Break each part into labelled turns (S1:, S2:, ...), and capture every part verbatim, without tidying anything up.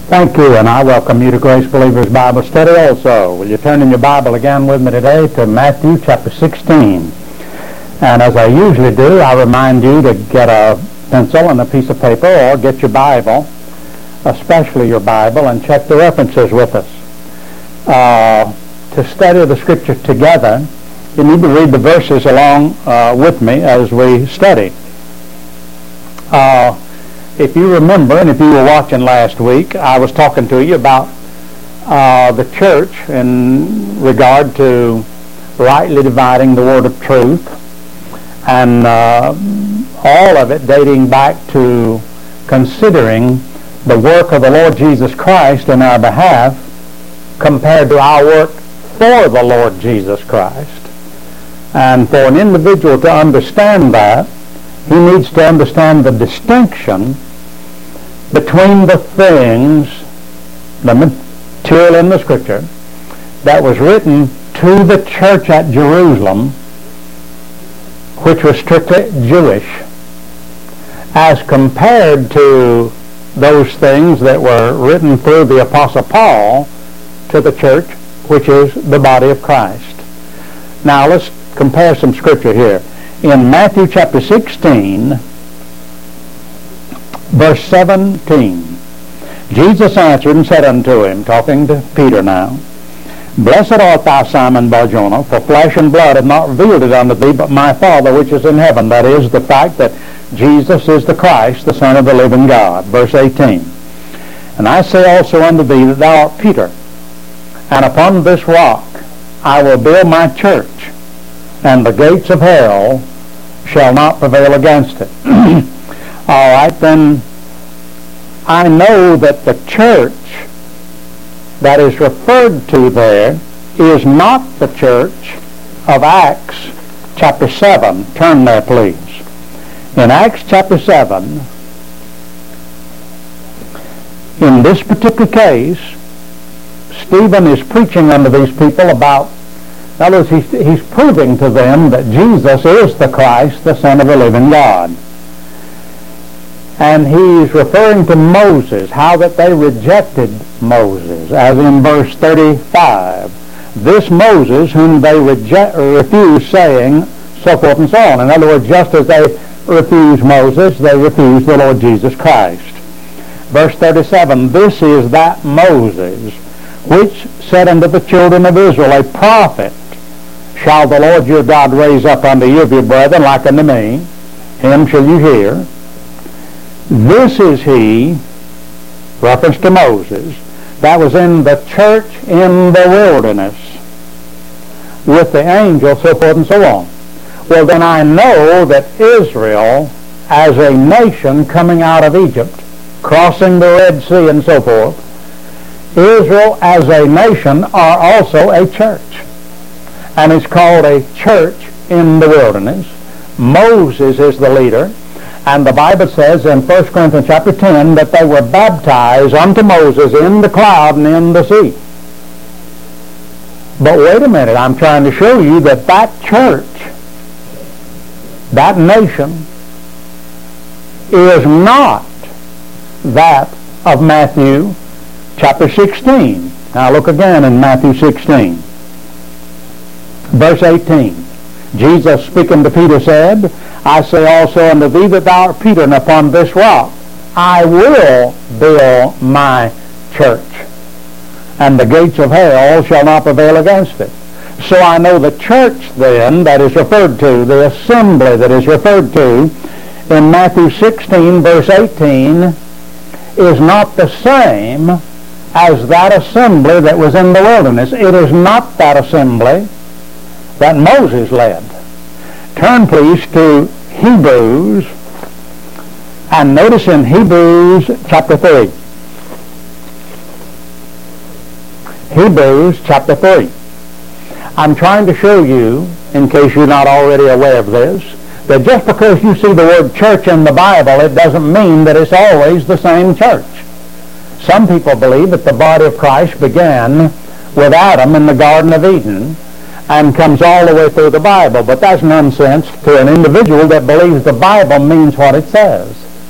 S1: Thank you, and I welcome you to Grace Believers Bible Study also. Will you turn in your Bible again with me today to Matthew chapter sixteen? And as I usually do, I remind you to get a pencil and a piece of paper or get your Bible, especially your Bible, and check the references with us. Uh, to study the Scripture together, you need to read the verses along uh, with me as we study. Uh, If you remember, and if you were watching last week, I was talking to you about uh, the church in regard to rightly dividing the word of truth, and uh, all of it dating back to considering the work of the Lord Jesus Christ in our behalf compared to our work for the Lord Jesus Christ. And for an individual to understand that, he needs to understand the distinction between the things, the material in the Scripture, that was written to the church at Jerusalem, which was strictly Jewish, as compared to those things that were written through the Apostle Paul to the church, which is the body of Christ. Now let's compare some Scripture here. In Matthew chapter sixteen, verse seventeen, Jesus answered and said unto him, talking to Peter now, Blessed art thou, Simon Bar-Jonah, for flesh and blood have not revealed it unto thee, but my Father which is in heaven. That is, the fact that Jesus is the Christ, the Son of the living God. Verse eighteen, And I say also unto thee that thou art Peter, and upon this rock I will build my church, and the gates of hell shall not prevail against it. All right, then I know that the church that is referred to there is not the church of Acts chapter seven. Turn there, please. In Acts chapter seven, in this particular case, Stephen is preaching unto these people about, in other words, he's, he's proving to them that Jesus is the Christ, the Son of the living God. And he's referring to Moses, how that they rejected Moses, as in verse thirty-five. This Moses whom they reject, refuse, saying, so forth and so on. In other words, just as they refuse Moses, they refuse the Lord Jesus Christ. Verse thirty-seven, This is that Moses, which said unto the children of Israel, A prophet shall the Lord your God raise up unto you of your brethren, like unto me. Him shall you hear. This is he, reference to Moses, that was in the church in the wilderness with the angel, so forth and so on. Well, then I know that Israel, as a nation coming out of Egypt, crossing the Red Sea and so forth, Israel as a nation are also a church. And it's called a church in the wilderness. Moses is the leader. And the Bible says in First Corinthians chapter ten that they were baptized unto Moses in the cloud and in the sea. But wait a minute, I'm trying to show you that that church, that nation, is not that of Matthew chapter sixteen. Now look again in Matthew sixteen. Verse eighteen. Jesus speaking to Peter said, I say also unto thee that thou art Peter, and upon this rock I will build my church, and the gates of hell shall not prevail against it. So I know the church then that is referred to, the assembly that is referred to in Matthew sixteen verse eighteen is not the same as that assembly that was in the wilderness. It is not that assembly that Moses led. Turn please to Hebrews, and notice in Hebrews chapter three. Hebrews chapter three. I'm trying to show you, in case you're not already aware of this, that just because you see the word church in the Bible, it doesn't mean that it's always the same church. Some people believe that the body of Christ began with Adam in the Garden of Eden and comes all the way through the Bible. But that's nonsense to an individual that believes the Bible means what it says.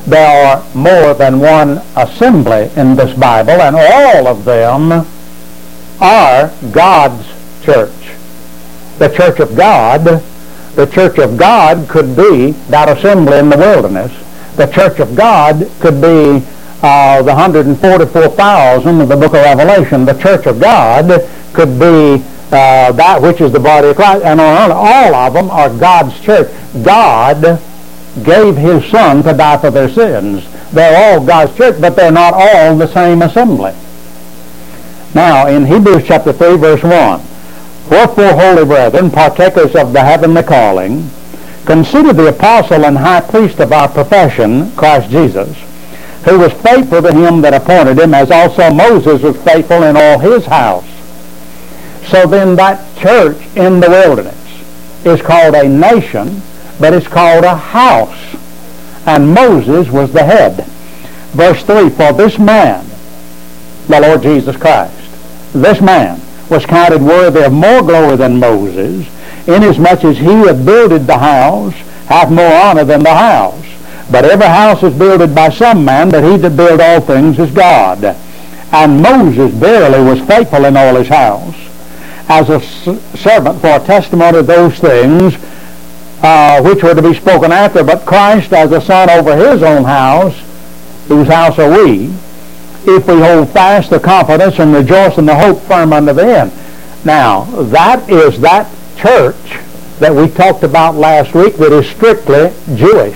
S1: There are more than one assembly in this Bible, and all of them are God's church. The church of God, the church of God could be that assembly in the wilderness. The church of God could be uh, the one hundred forty-four thousand of the book of Revelation. The church of God could be uh, that which is the body of Christ. And all of them are God's church. God gave his Son to die for their sins. They're all God's church, but they're not all the same assembly. Now, in Hebrews chapter three, verse one, wherefore, holy brethren, partakers of the heavenly calling, consider the apostle and high priest of our profession, Christ Jesus, who was faithful to him that appointed him, as also Moses was faithful in all his house. So then that church in the wilderness is called a nation, but it's called a house. And Moses was the head. Verse three, for this man, the Lord Jesus Christ, this man was counted worthy of more glory than Moses, inasmuch as he that builded the house hath more honor than the house. But every house is builded by some man, but he that build all things is God. And Moses verily was faithful in all his house, as a servant for a testimony of those things uh, which were to be spoken after. But Christ as a son over his own house, whose house are we, if we hold fast the confidence and rejoice in the hope firm unto the end. Now, that is that church that we talked about last week that is strictly Jewish.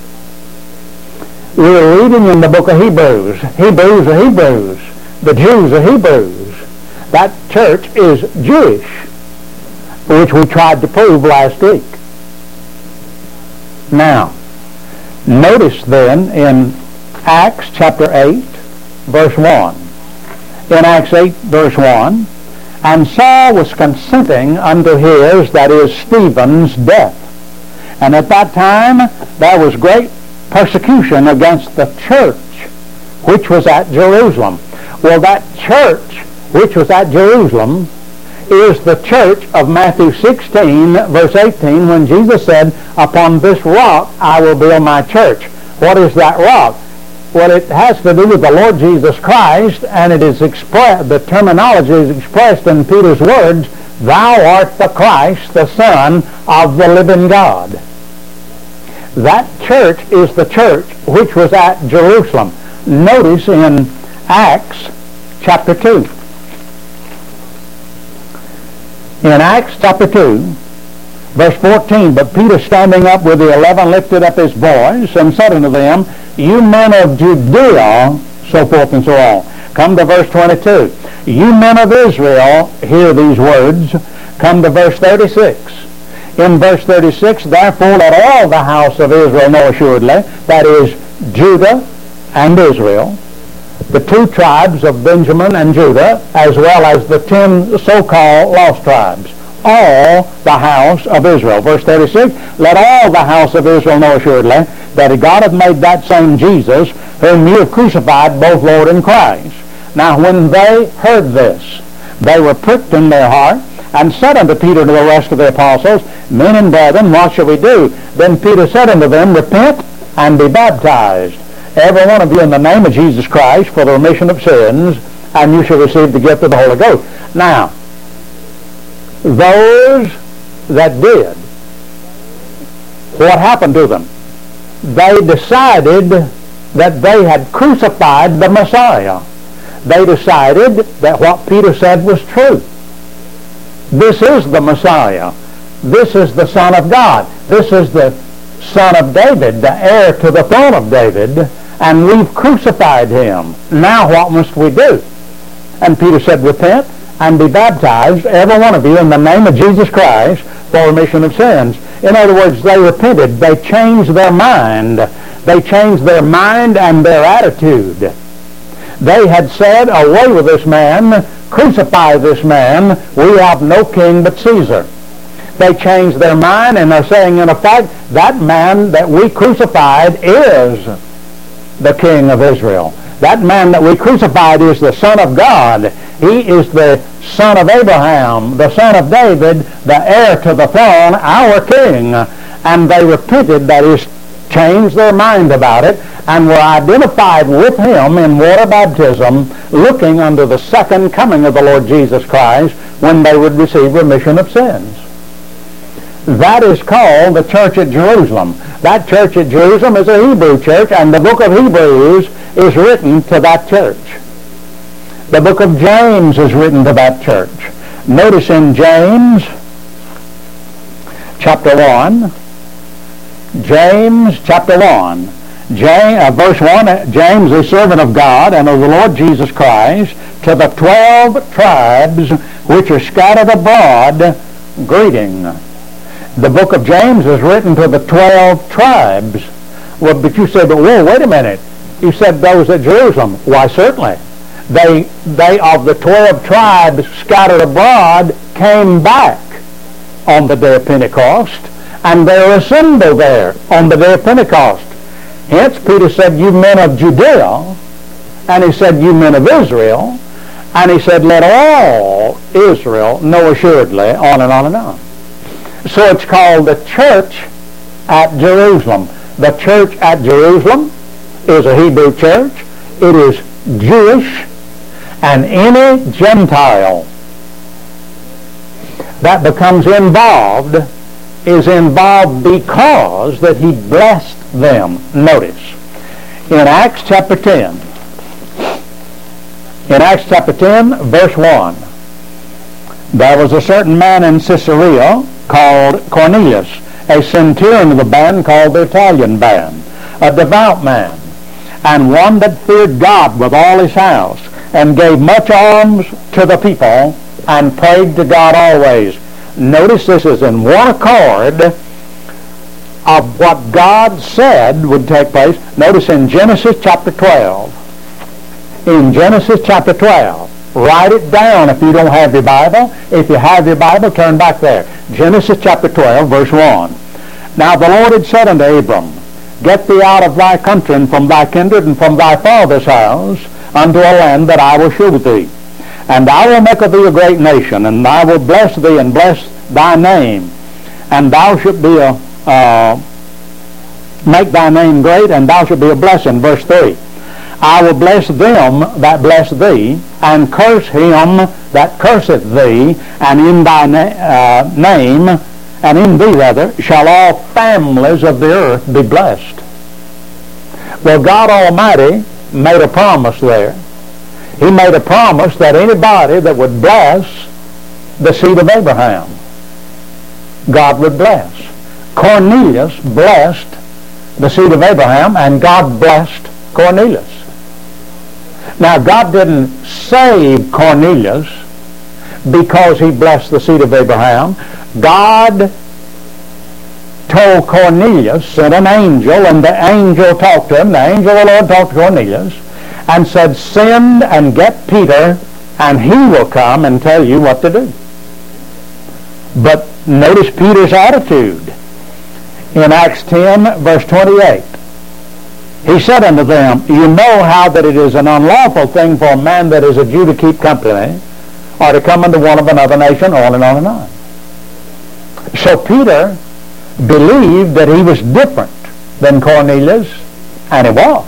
S1: We were reading in the book of Hebrews. Hebrews are Hebrews. The Jews are Hebrews. That church is Jewish, which we tried to prove last week. Now, notice then in Acts chapter eight, verse one. In Acts eight, verse one, and Saul was consenting unto his, that is, Stephen's death. And at that time there was great persecution against the church which was at Jerusalem. Well, that church which was at Jerusalem is the church of Matthew sixteen, verse eighteen, when Jesus said, upon this rock I will build my church. What is that rock? Well, it has to do with the Lord Jesus Christ, and it is expressed, the terminology is expressed in Peter's words, thou art the Christ, the Son of the living God. That church is the church which was at Jerusalem. Notice in Acts chapter two. In Acts chapter two, verse fourteen, but Peter standing up with the eleven lifted up his voice and said unto them, you men of Judea, so forth and so on. Come to verse twenty-two. You men of Israel, hear these words. Come to verse thirty-six. In verse thirty-six, therefore let all the house of Israel know assuredly, that is, Judah and Israel, the two tribes of Benjamin and Judah, as well as the ten so-called lost tribes, all the house of Israel. Verse thirty-six, let all the house of Israel know assuredly that God hath made that same Jesus, whom you have crucified, both Lord and Christ. Now when they heard this, they were pricked in their heart, and said unto Peter and to the rest of the apostles, men and brethren, what shall we do? Then Peter said unto them, repent and be baptized, every one of you, in the name of Jesus Christ, for the remission of sins, and you shall receive the gift of the Holy Ghost. Now, those that did, what happened to them? They decided that they had crucified the Messiah. They decided that what Peter said was true. This is the Messiah. This is the Son of God. This is the Son of David, the heir to the throne of David, and we've crucified him. Now what must we do? And Peter said, repent and be baptized, every one of you, in the name of Jesus Christ, for remission of sins. In other words, they repented. They changed their mind. They changed their mind and their attitude. They had said, away with this man, crucify this man, we have no king but Caesar. They changed their mind and are saying, in effect, that man that we crucified is the king of Israel. That man that we crucified is the Son of God. He is the son of Abraham, the son of David, the heir to the throne, our king. And they repented, that is, changed their mind about it, and were identified with him in water baptism, looking unto the second coming of the Lord Jesus Christ when they would receive remission of sins. That is called the church at Jerusalem. That church at Jerusalem is a Hebrew church, and the book of Hebrews is written to that church. The book of James is written to that church. Notice in James chapter one, James chapter one, James, uh, verse one, James, a servant of God and of the Lord Jesus Christ, to the twelve tribes which are scattered abroad, greeting. The book of James is written to the twelve tribes. Well, but you said, whoa, wait a minute. You said those at Jerusalem. Why, certainly. They, they of the twelve tribes scattered abroad came back on the day of Pentecost, and they're assembled there on the day of Pentecost. Hence, Peter said, you men of Judea, and he said, you men of Israel, and he said, let all Israel know assuredly, on and on and on. So it's called the church at Jerusalem. The church at Jerusalem is a Hebrew church. It is Jewish, and any Gentile that becomes involved is involved because that he blessed them. Notice, in Acts chapter ten, in Acts chapter ten, verse one, there was a certain man in Caesarea called Cornelius, a centurion of the band called the Italian band, a devout man, and one that feared God with all his house, and gave much alms to the people, and prayed to God always. Notice this is in one accord of what God said would take place. Notice in Genesis chapter twelve. In Genesis chapter twelve. Write it down if you don't have your Bible. If you have your Bible, turn back there. Genesis chapter twelve, verse one. Now the Lord had said unto Abram, get thee out of thy country, and from thy kindred, and from thy father's house, unto a land that I will shew thee. And I will make of thee a great nation, and I will bless thee, and bless thy name. And thou shalt be a, uh, make thy name great, and thou shalt be a blessing. Verse three. I will bless them that bless thee, and curse him that curseth thee, and in thy na- uh, name, and in thee rather, shall all families of the earth be blessed. Well, God Almighty made a promise there. He made a promise that anybody that would bless the seed of Abraham, God would bless. Cornelius blessed the seed of Abraham, and God blessed Cornelius. Now, God didn't save Cornelius because he blessed the seed of Abraham. God told Cornelius, sent an angel, and the angel talked to him. The angel of the Lord talked to Cornelius and said, send and get Peter, and he will come and tell you what to do. But notice Peter's attitude in Acts ten, verse twenty-eight. He said unto them, you know how that it is an unlawful thing for a man that is a Jew to keep company, or to come unto one of another nation, on and on and on. So Peter believed that he was different than Cornelius, and he was.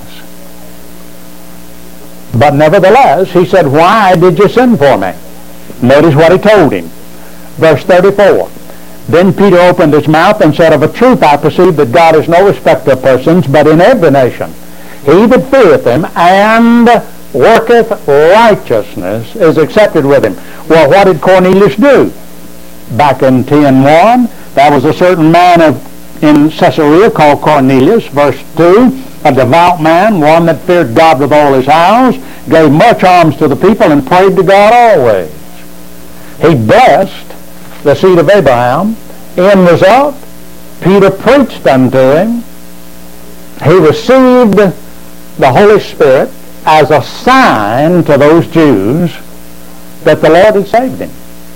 S1: But nevertheless, he said, why did you send for me? Notice what he told him. Verse thirty-four. Then Peter opened his mouth and said, of a truth I perceive that God is no respecter of persons, but in every nation he that feareth him and worketh righteousness is accepted with him. Well, what did Cornelius do? Back in ten one, there was a certain man of, in Caesarea called Cornelius, verse two, a devout man, one that feared God with all his house, gave much alms to the people, and prayed to God always. He blessed the seed of Abraham. In result, Peter preached unto him. He received the Holy Spirit as a sign to those Jews that the Lord had saved him.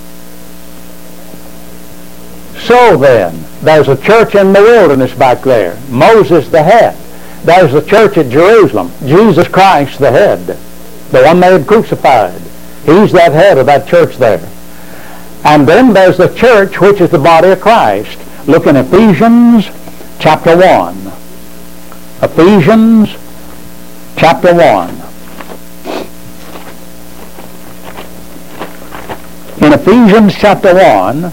S1: So then, there's a church in the wilderness back there. Moses the head. There's the church at Jerusalem. Jesus Christ the head. The one they had crucified. He's that head of that church there. And then there's the church which is the body of Christ. Look in Ephesians chapter one. Ephesians chapter one. In Ephesians chapter one,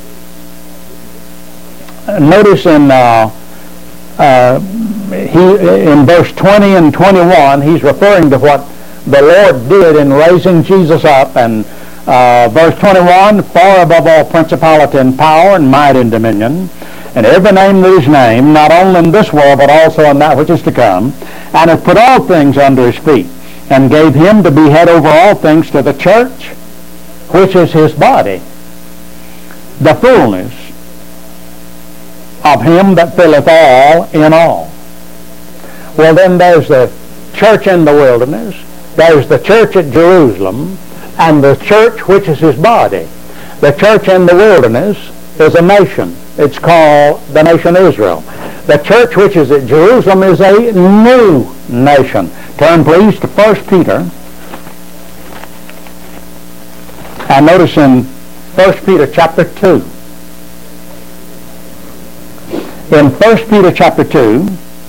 S1: notice in uh, uh, he in verse twenty and twenty-one, he's referring to what the Lord did in raising Jesus up, and uh, verse twenty-one, far above all principality and power and might and dominion, and every name that is named, not only in this world, but also in that which is to come, and hath put all things under his feet, and gave him to be head over all things to the church, which is his body, the fullness of him that filleth all in all. Well, then there's the church in the wilderness, there's the church at Jerusalem, and the church which is his body. The church in the wilderness is a nation. It's called the nation Israel. The church which is at Jerusalem is a new nation. Turn please to First Peter. And notice in First Peter chapter two. In First Peter chapter two,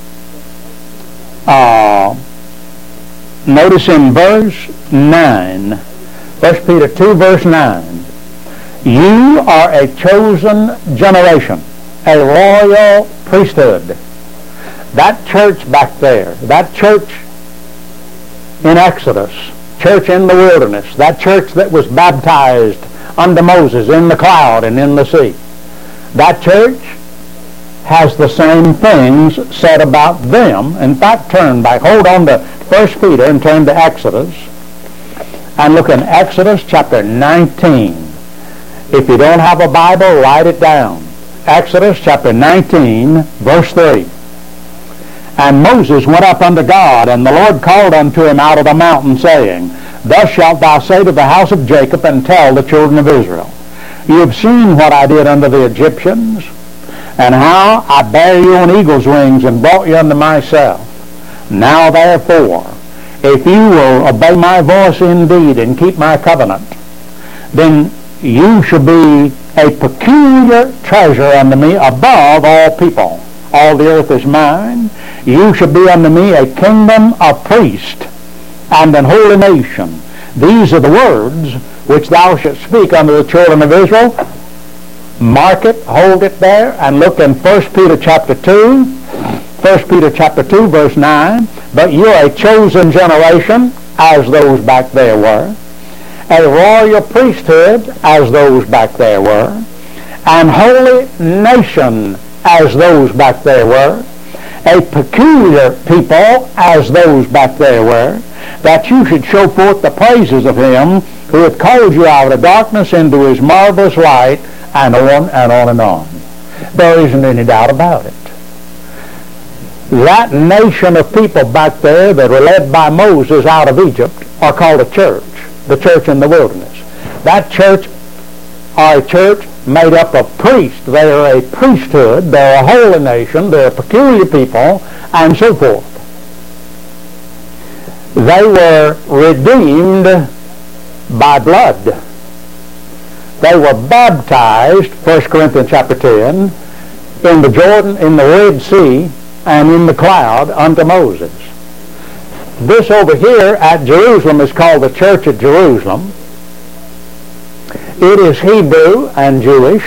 S1: uh, notice in verse nine, First Peter two verse nine, you are a chosen generation, a royal priesthood. That church back there, that church in Exodus, church in the wilderness, that church that was baptized under Moses in the cloud and in the sea, that church has the same things said about them. In fact, turn back, hold on to First Peter and turn to Exodus, and look in Exodus chapter nineteen. If you don't have a Bible, write it down. Exodus chapter nineteen, verse three. And Moses went up unto God, and the Lord called unto him out of the mountain, saying, Thus shalt thou say to the house of Jacob, and tell the children of Israel, You have seen what I did unto the Egyptians, and how I bare you on eagle's wings, and brought you unto myself. Now therefore, if you will obey my voice indeed, and keep my covenant, then you shall be a peculiar treasure unto me above all people. All the earth is mine. You shall be unto me a kingdom of priests and an holy nation. These are the words which thou shalt speak unto the children of Israel. Mark it, hold it there, and look in First Peter chapter two. First Peter chapter two, verse nine. But you are a chosen generation, as those back there were, a royal priesthood, as those back there were, and holy nation, as those back there were, a peculiar people, as those back there were, that you should show forth the praises of him who hath called you out of darkness into his marvelous light, and on and on and on. There isn't any doubt about it. That nation of people back there that were led by Moses out of Egypt are called a church, the church in the wilderness. That church are a church made up of priests. They are a priesthood, they're a holy nation, they're a peculiar people, and so forth. They were redeemed by blood. They were baptized, First Corinthians chapter ten, in the Jordan, in the Red Sea, and in the cloud unto Moses. This over here at Jerusalem is called the Church at Jerusalem. It is Hebrew and Jewish.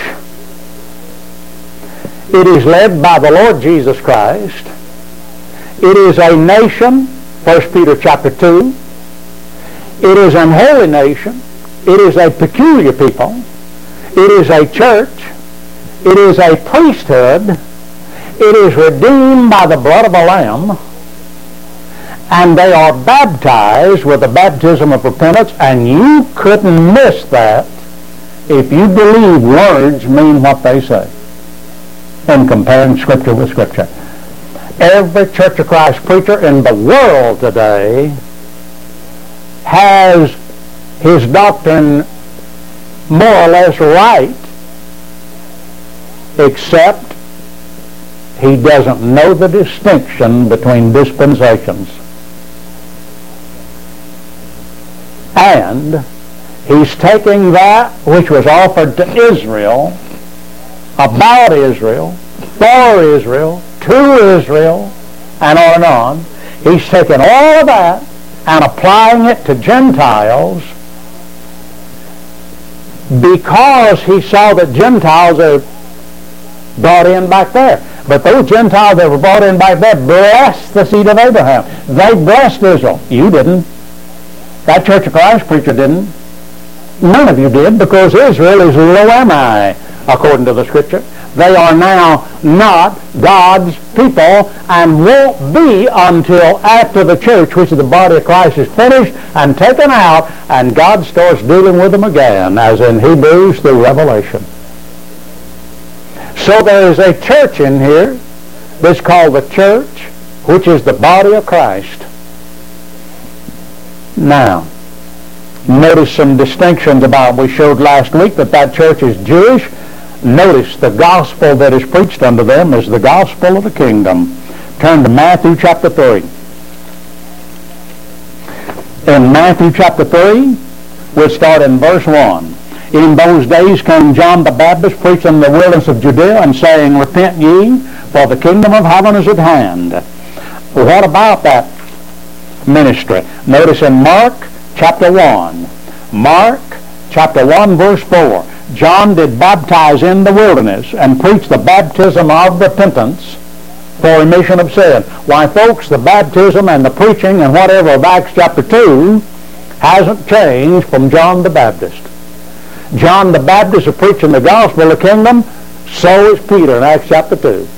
S1: It is led by the Lord Jesus Christ. It is a nation, First Peter chapter two. It is an holy nation. It is a peculiar people. It is a church. It is a priesthood. It is redeemed by the blood of a lamb. And they are baptized with the baptism of repentance, and you couldn't miss that if you believe words mean what they say in comparing Scripture with Scripture. Every Church of Christ preacher in the world today has his doctrine more or less right, except he doesn't know the distinction between dispensations. And he's taking that which was offered to Israel, about Israel, for Israel, to Israel, and on and on. He's taken all of that and applying it to Gentiles because he saw that Gentiles are brought in back there. But those Gentiles that were brought in back there blessed the seed of Abraham. They blessed Israel. You didn't. That Church of Christ preacher didn't. None of you did, because Israel is Lo-Ami, according to the Scripture. They are now not God's people and won't be until after the church, which is the body of Christ, is finished and taken out, and God starts dealing with them again, as in Hebrews through Revelation. So there is a church in here that's called the church, which is the body of Christ. Now, notice some distinctions about, we showed last week that that church is Jewish. Notice the gospel that is preached unto them is the gospel of the kingdom. Turn to Matthew chapter three. In Matthew chapter three, we'll start in verse one. In those days came John the Baptist preaching in the wilderness of Judea and saying, Repent ye, for the kingdom of heaven is at hand. What about that ministry? Notice in Mark chapter one. Mark chapter one verse four. John did baptize in the wilderness and preach the baptism of repentance for remission of sin. Why, folks, the baptism and the preaching and whatever of Acts chapter two hasn't changed from John the Baptist. John the Baptist is preaching the gospel of the kingdom, so is Peter in Acts chapter two.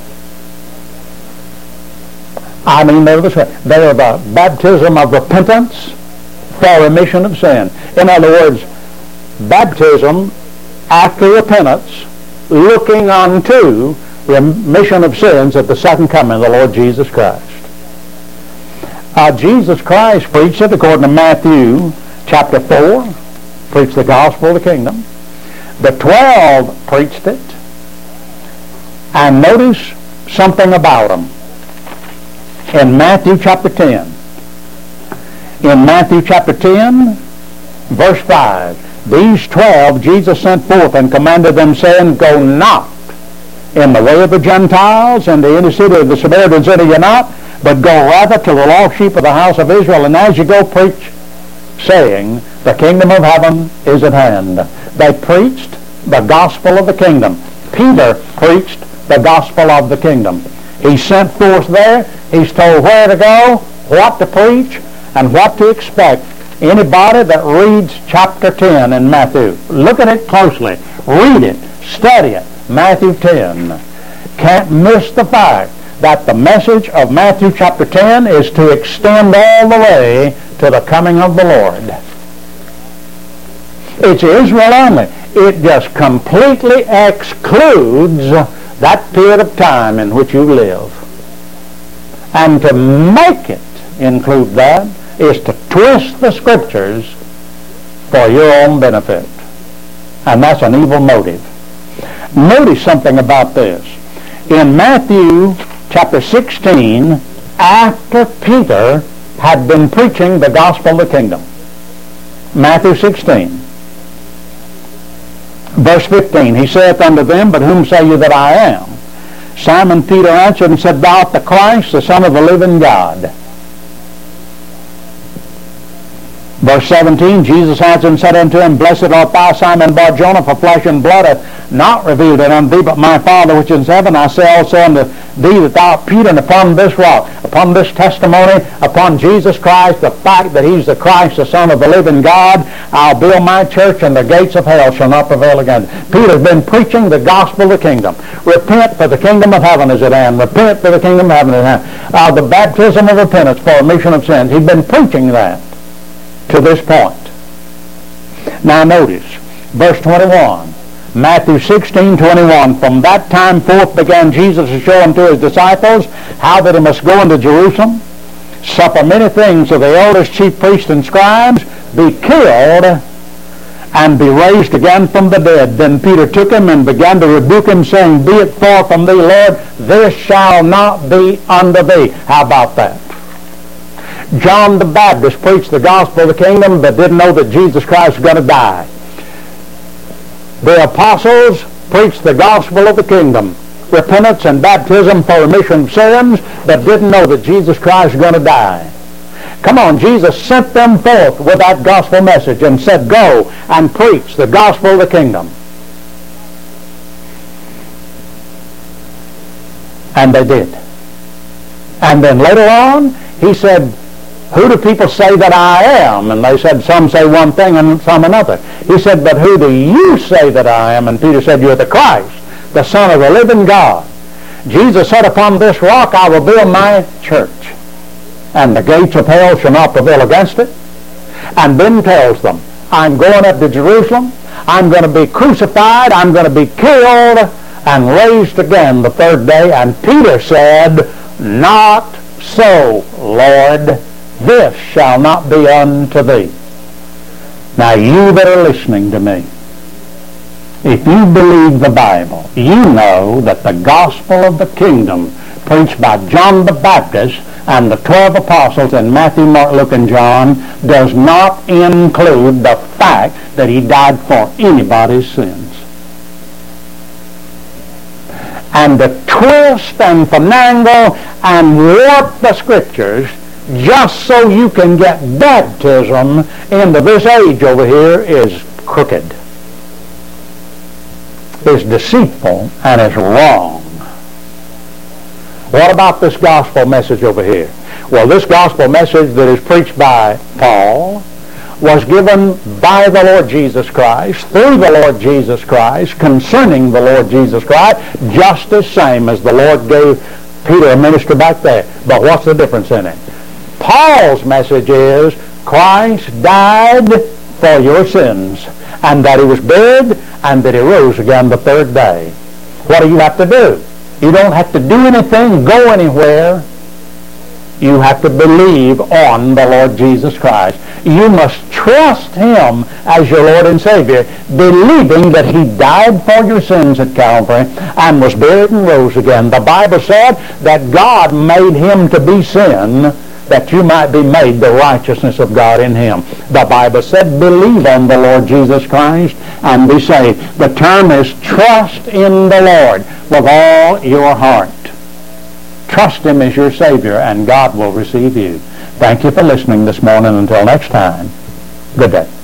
S1: I mean, they're the same. They're the baptism of repentance for remission of sin. In other words, baptism after repentance, looking unto remission of sins at the second coming of the Lord Jesus Christ. Uh, Jesus Christ preached it according to Matthew chapter four, preached the gospel of the kingdom. The twelve preached it. And notice something about them. In Matthew chapter ten. In Matthew chapter ten, verse five. These twelve Jesus sent forth and commanded them, saying, Go not in the way of the Gentiles, into any city of the Samaritans enter ye not, but go rather to the lost sheep of the house of Israel. And as you go, preach, saying, The kingdom of heaven is at hand. They preached the gospel of the kingdom. Peter preached the gospel of the kingdom. He's sent forth there. He's told where to go, what to preach, and what to expect. Anybody that reads chapter ten in Matthew, look at it closely, read it, study it, Matthew ten, can't miss the fact that the message of Matthew chapter ten is to extend all the way to the coming of the Lord. It's Israel only. It just completely excludes that period of time in which you live. And to make it include that is to twist the Scriptures for your own benefit. And that's an evil motive. Notice something about this. In Matthew chapter sixteen, after Peter had been preaching the gospel of the kingdom, Matthew sixteen, verse fifteen, he saith unto them, But whom say you that I am? Simon Peter answered and said, Thou art the Christ, the Son of the living God. Verse seventeen, Jesus answered and said unto him, Blessed art thou, Simon Bar-Jonah, for flesh and blood hath not revealed it unto thee, but my Father which is in heaven. I say also unto thee that thou art Peter, and upon this rock, upon this testimony, upon Jesus Christ, the fact that he's the Christ, the Son of the living God, I'll build my church, and the gates of hell shall not prevail against it. Peter's been preaching the gospel of the kingdom. Repent, for the kingdom of heaven is at hand. Repent, for the kingdom of heaven is at hand. Uh, the baptism of repentance for remission of sins. He's been preaching that to this point. Now notice, verse twenty-one. Matthew sixteen, twenty-one. From that time forth began Jesus to show unto his disciples how that he must go into Jerusalem, suffer many things of the elders, chief priests, and scribes, be killed, and be raised again from the dead. Then Peter took him and began to rebuke him, saying, Be it far from thee, Lord, this shall not be unto thee. How about that? John the Baptist preached the gospel of the kingdom but didn't know that Jesus Christ was going to die. The apostles preached the gospel of the kingdom. repentance and baptism for remission of sins, but didn't know that Jesus Christ was going to die. Come on, Jesus sent them forth with that gospel message and said, go and preach the gospel of the kingdom. And they did. And then later on, he said, who do people say that I am? And they said, some say one thing and some another. He said, but who do you say that I am? And Peter said, you're the Christ, the Son of the living God. Jesus said, upon this rock I will build my church, and the gates of hell shall not prevail against it. And then tells them, I'm going up to Jerusalem, I'm going to be crucified, I'm going to be killed, and raised again the third day. And Peter said, not so, Lord, this shall not be unto thee. Now you that are listening to me, if you believe the Bible, you know that the gospel of the kingdom preached by John the Baptist and the twelve apostles in Matthew, Mark, Luke, and John does not include the fact that he died for anybody's sins. And to twist and finagle and warp the scriptures just so you can get baptism into this age over here is crooked, is deceitful, and is wrong. What about this gospel message over here? Well, this gospel message that is preached by Paul was given by the Lord Jesus Christ, through the Lord Jesus Christ, concerning the Lord Jesus Christ, just the same as the Lord gave Peter a minister back there. But what's the difference in it? Paul's message is Christ died for your sins, and that he was buried, and that he rose again the third day. What do you have to do? You don't have to do anything, go anywhere. You have to believe on the Lord Jesus Christ. You must trust him as your Lord and Savior, believing that he died for your sins at Calvary and was buried and rose again. The Bible said that God made him to be sin, that you might be made the righteousness of God in him. The Bible said, believe on the Lord Jesus Christ and be saved. The term is trust in the Lord with all your heart. Trust him as your Savior, and God will receive you. Thank you for listening this morning. Until next time, good day.